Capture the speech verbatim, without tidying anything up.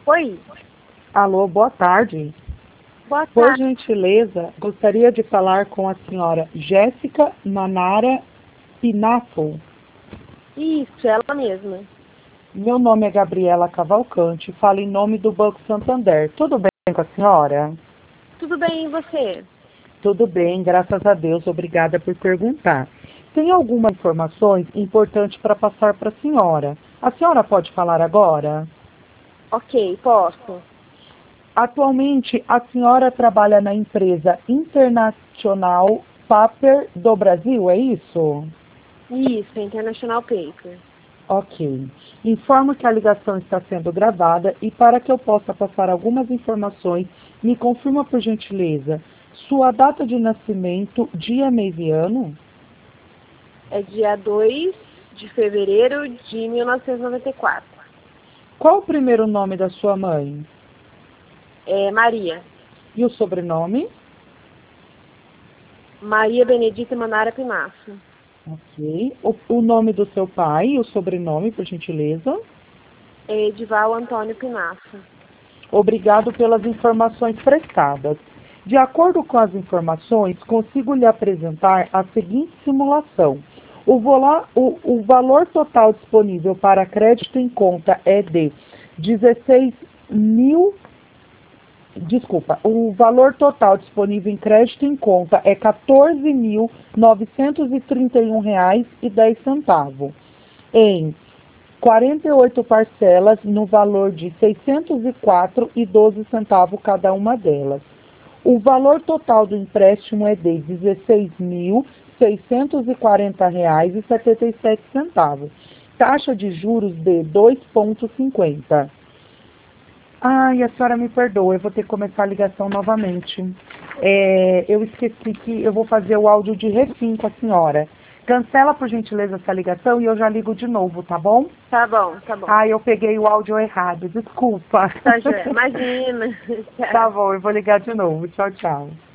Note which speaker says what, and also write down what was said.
Speaker 1: Oi,
Speaker 2: Alô, boa tarde.
Speaker 1: boa
Speaker 2: Por
Speaker 1: tarde.
Speaker 2: gentileza, gostaria de falar com a senhora Jéssica Manara Pinafo.
Speaker 1: Isso, ela mesma.
Speaker 2: Meu nome é Gabriela Cavalcante, falo em nome do Banco Santander. Tudo bem com a senhora?
Speaker 1: Tudo bem, e você?
Speaker 2: Tudo bem, graças a Deus, obrigada por perguntar. Tem algumas informações importantes para passar para a senhora. A senhora pode falar agora?
Speaker 1: Ok, posso.
Speaker 2: Atualmente, a senhora trabalha na empresa Internacional Paper do Brasil, é isso?
Speaker 1: Isso, International Paper.
Speaker 2: Ok. Informo que a ligação está sendo gravada e para que eu possa passar algumas informações, me confirma por gentileza sua data de nascimento, dia, mês e ano?
Speaker 1: É dia dois de fevereiro de mil novecentos e noventa e quatro.
Speaker 2: Qual o primeiro nome da sua mãe?
Speaker 1: É Maria.
Speaker 2: E o sobrenome?
Speaker 1: Maria Benedita Manara Pinassa.
Speaker 2: Ok. O, o nome do seu pai e o sobrenome, por gentileza?
Speaker 1: É Edival Antônio Pinassa.
Speaker 2: Obrigado pelas informações prestadas. De acordo com as informações, consigo lhe apresentar a seguinte simulação. O, vola, o, o valor total disponível para crédito em conta é de dezesseis mil. Desculpa, o valor total disponível em crédito em conta é quatorze mil novecentos e trinta e um reais e dez centavos. Em quarenta e oito parcelas no valor de seiscentos e quatro reais e doze centavos cada uma delas. O valor total do empréstimo é de dezesseis mil seiscentos e quarenta reais e setenta e sete centavos. Taxa de juros de dois vírgula cinquenta. Ai, a senhora me perdoa, eu vou ter que começar a ligação novamente. É, eu esqueci que eu vou fazer o áudio de refim com a senhora. Cancela, por gentileza, essa ligação e eu já ligo de novo, tá bom?
Speaker 1: Tá bom, tá bom.
Speaker 2: Ah, eu peguei o áudio errado, desculpa.
Speaker 1: Tá, joia. Imagina.
Speaker 2: Tá bom, eu vou ligar de novo. Tchau, tchau.